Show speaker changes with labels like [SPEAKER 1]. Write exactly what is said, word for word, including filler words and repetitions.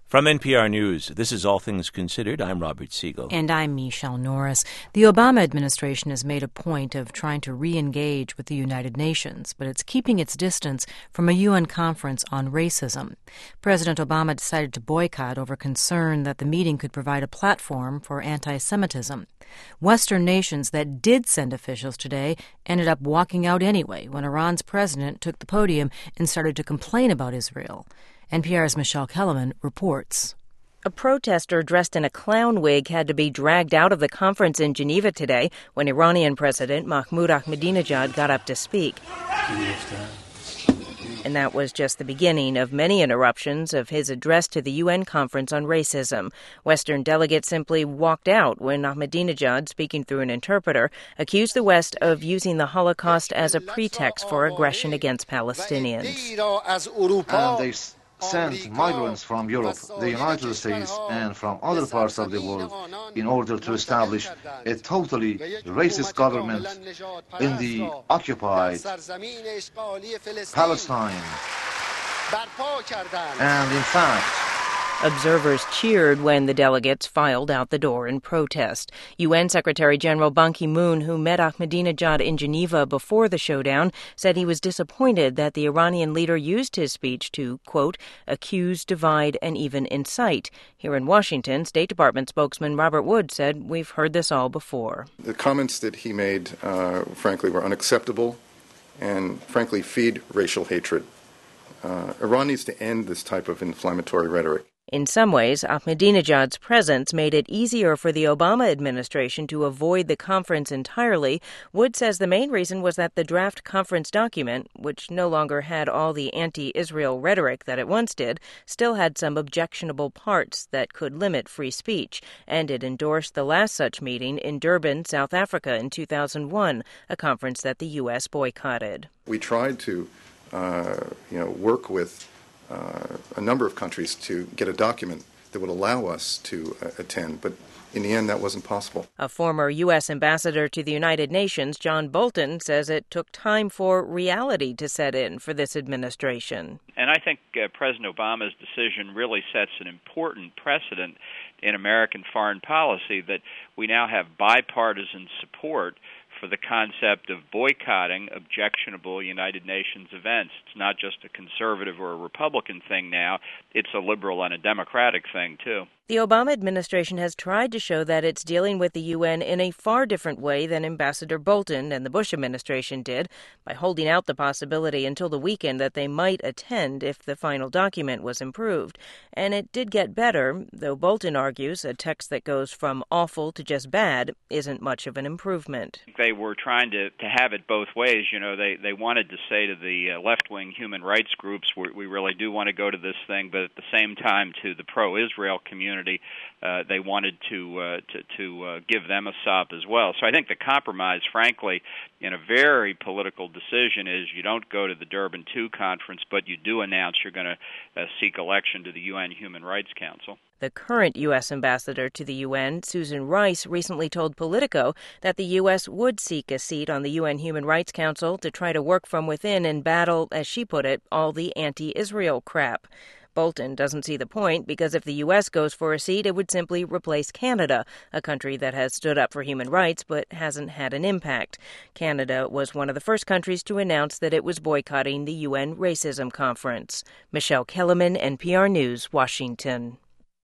[SPEAKER 1] From N P R News, this is All Things Considered. I'm Robert Siegel.
[SPEAKER 2] And I'm Michelle Norris. The Obama administration has made a point of trying to re-engage with the United Nations, but it's keeping its distance from a U N conference on racism. President Obama decided to boycott over concern that the meeting could provide a platform for anti-Semitism. Western nations that did send officials today ended up walking out anyway when Iran's president took the podium and started to complain about Israel. N P R's Michelle Kellerman reports.
[SPEAKER 3] A protester dressed in a clown wig had to be dragged out of the conference in Geneva today when Iranian President Mahmoud Ahmadinejad got up to speak. And that was just the beginning of many interruptions of his address to the U N conference on racism. Western delegates simply walked out when Ahmadinejad, speaking through an interpreter, accused the West of using the Holocaust as a pretext for aggression against Palestinians.
[SPEAKER 4] And they sent migrants from Europe, the United States, and from other parts of the world in order to establish a totally racist government in the occupied Palestine. And in fact,
[SPEAKER 3] observers cheered when the delegates filed out the door in protest. U N Secretary General Ban Ki-moon, who met Ahmadinejad in Geneva before the showdown, said he was disappointed that the Iranian leader used his speech to, quote, accuse, divide, and even incite. Here in Washington, State Department spokesman Robert Wood said, we've heard this all before.
[SPEAKER 5] The comments that he made, uh, frankly, were unacceptable and, frankly, feed racial hatred. Uh, Iran needs to end this type of inflammatory rhetoric.
[SPEAKER 3] In some ways, Ahmadinejad's presence made it easier for the Obama administration to avoid the conference entirely. Wood says the main reason was that the draft conference document, which no longer had all the anti-Israel rhetoric that it once did, still had some objectionable parts that could limit free speech, and it endorsed the last such meeting in Durban, South Africa in two thousand one, a conference that the U S boycotted.
[SPEAKER 5] We tried to, uh, you know, work with Uh, a number of countries to get a document that would allow us to uh, attend, but in the end that wasn't possible.
[SPEAKER 3] A former U S ambassador to the United Nations, John Bolton, says it took time for reality to set in for this administration.
[SPEAKER 6] And I think uh, President Obama's decision really sets an important precedent in American foreign policy that we now have bipartisan support for the concept of boycotting objectionable United Nations events. It's not just a conservative or a Republican thing now, it's a liberal and a Democratic thing, too.
[SPEAKER 3] The Obama administration has tried to show that it's dealing with the U N in a far different way than Ambassador Bolton and the Bush administration did, by holding out the possibility until the weekend that they might attend if the final document was improved. And it did get better, though Bolton argues a text that goes from awful to just bad isn't much of an improvement.
[SPEAKER 6] They were trying to, to have it both ways. You know, they, they wanted to say to the uh, left-wing human rights groups, we, we really do want to go to this thing, but at the same time to the pro-Israel community, Uh, they wanted to uh, to, to uh, give them a sop as well. So I think the compromise, frankly, in a very political decision is you don't go to the Durban two conference, but you do announce you're going to uh, seek election to the U N Human Rights Council.
[SPEAKER 3] The current U S ambassador to the U N, Susan Rice, recently told Politico that the U S would seek a seat on the U N Human Rights Council to try to work from within and battle, as she put it, all the anti-Israel crap. Bolton doesn't see the point because if the U S goes for a seat, it would simply replace Canada, a country that has stood up for human rights but hasn't had an impact. Canada was one of the first countries to announce that it was boycotting the U N Racism Conference. Michelle Kellerman, N P R News, Washington.